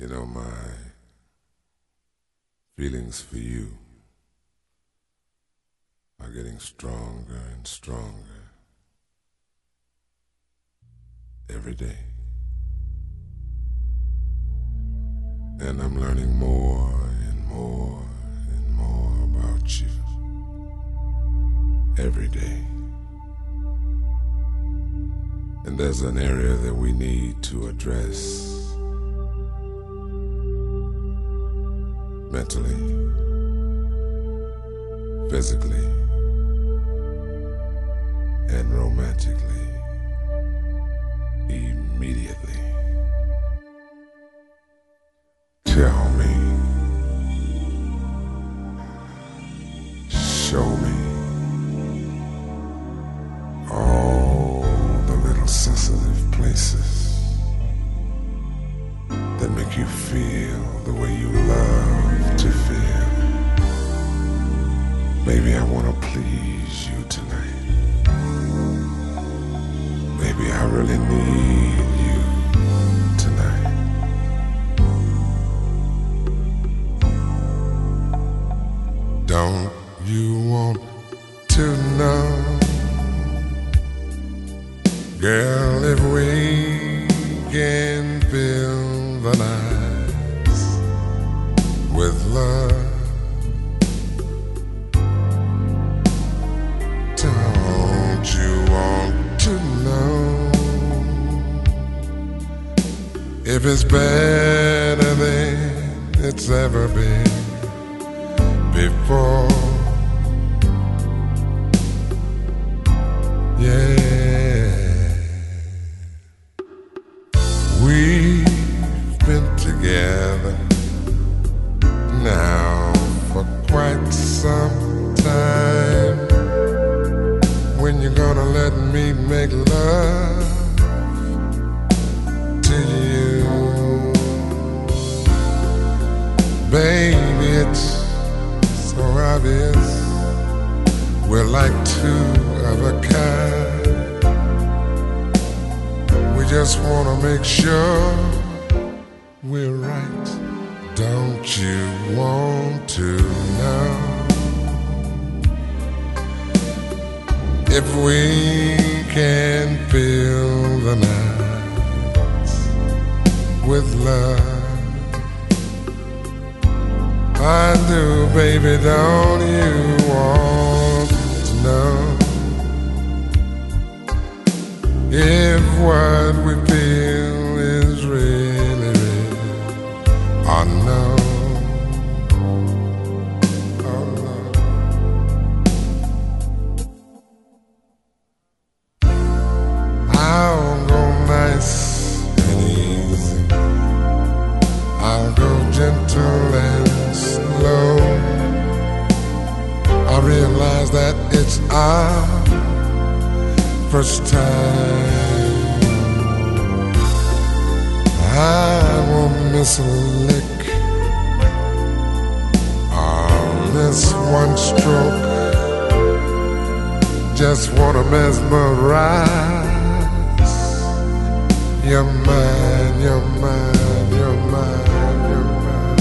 You know, my feelings for you are getting stronger and stronger every day. And I'm learning more and more and more about you every day. And there's an area that we need to address mentally, physically, and romantically immediately. Tell me, show me all the little sensitive places that make you feel the way you love to feel. Baby, I want to please you tonight. Baby, I really need you tonight. Don't you want to know, girl, if we can fill the nights with love? Don't you want to know if it's better than it's ever been before? Yeah, we've been together now for quite some time. When you gonna let me make love to you? Baby, it's so obvious we're like two of a kind. We just wanna make sure we're right. Don't you want to know if we can fill the nights with love? I do, baby, don't you want to know if what we feel is really real or no? Oh no. I'll go nice and easy, I'll go gentle and slow. I realize that it's our first time. I won't miss a lick on this one stroke. Just wanna mesmerize. You're mine, you're mine, you're mine, you're mine.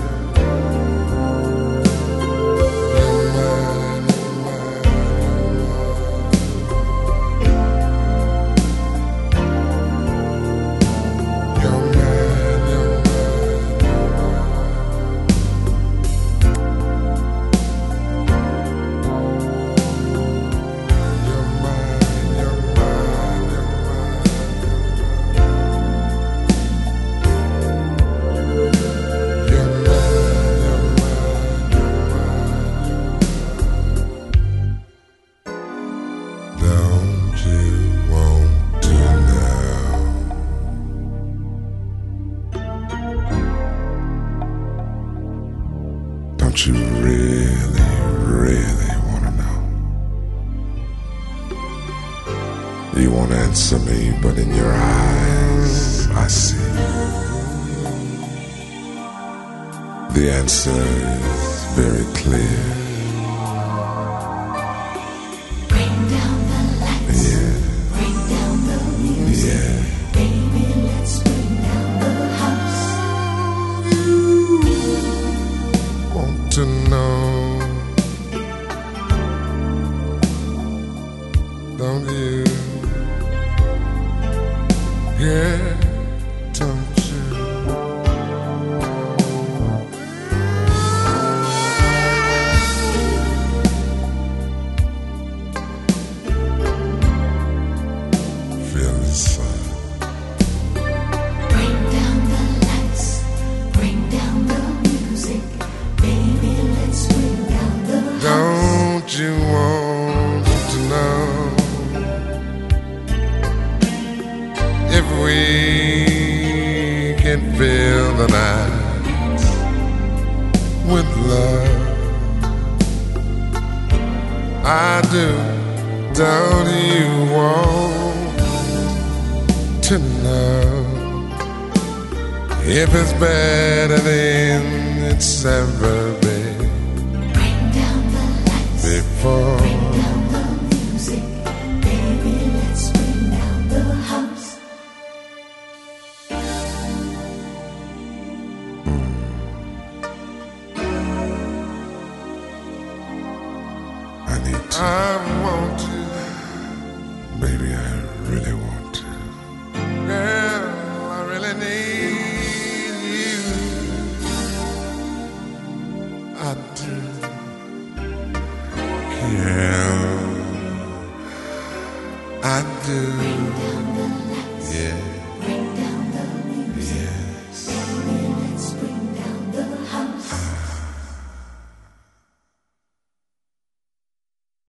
You're mine, you're mine, you're mine. You're mine, Don't you really, really want to know? You won't answer me, but in your eyes I see the answer is very clear. Bring down the lights, Yeah, bring down the music. yeah. Baby, let's bring down the house. the night with love. I do. Don't you want to know if it's better than it's ever been? Bring down the lights. Before. Bring down the music. Baby, let's bring down the house. I need to. I want to. Baby, I really want to. Girl, I really need you. I do. Yeah, I do. Bring down the lights. Yeah.